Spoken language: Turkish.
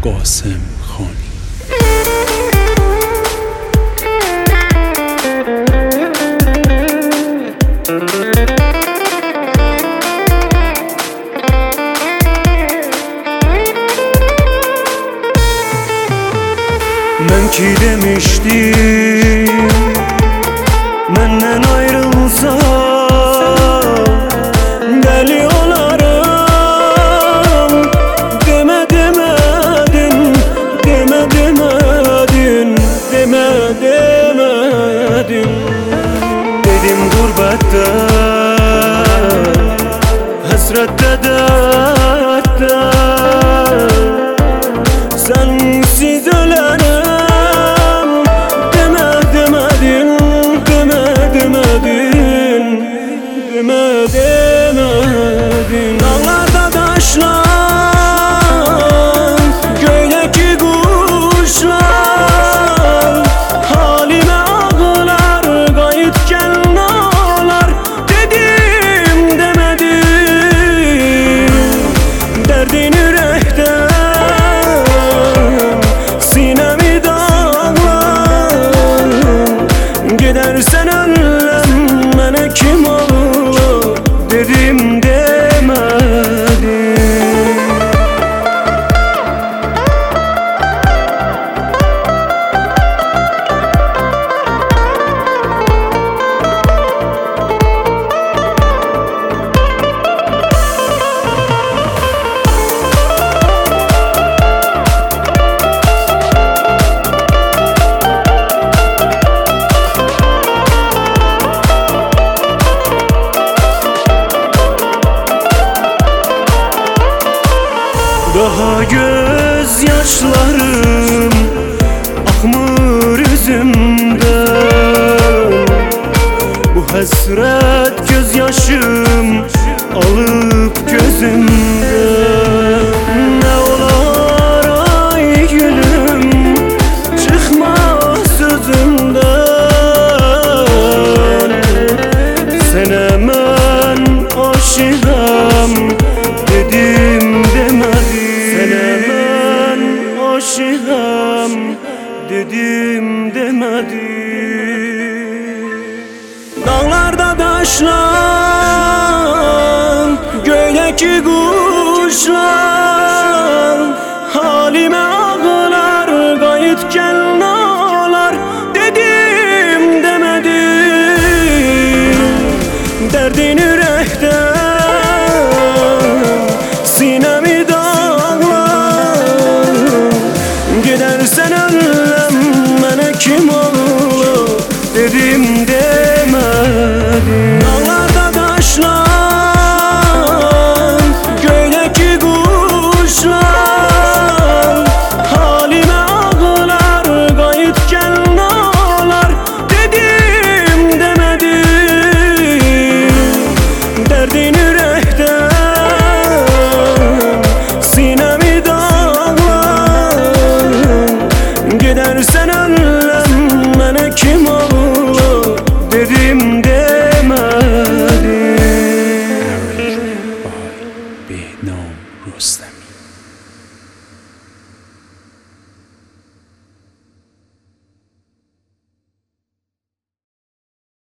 قاسم خانی. Ben ki demiştim benden ayrılsa deli olarım. Deme demedin, deme demedin, deme demedin. Dedim gurbette, hasrette, dertte, sensiz ölerim. Demedin dağlarda taşlar, göydeki kuşlar halime ağlar, gayetken ağlar. Dedim demedim, derdin yürekten sinemi dağlar. Gidersen ölüm bana kim olur dedim demedim. Daha gözyaşlarım akmır yüzümden, bu hasret gözyaşım alıp gözümden. Ne olar ay gülüm, çıkma sözümden. Sen hemen aşığım dedim demedim. Aşığım dedim demedim. Dağlarda taşlar, göydeki kuşlar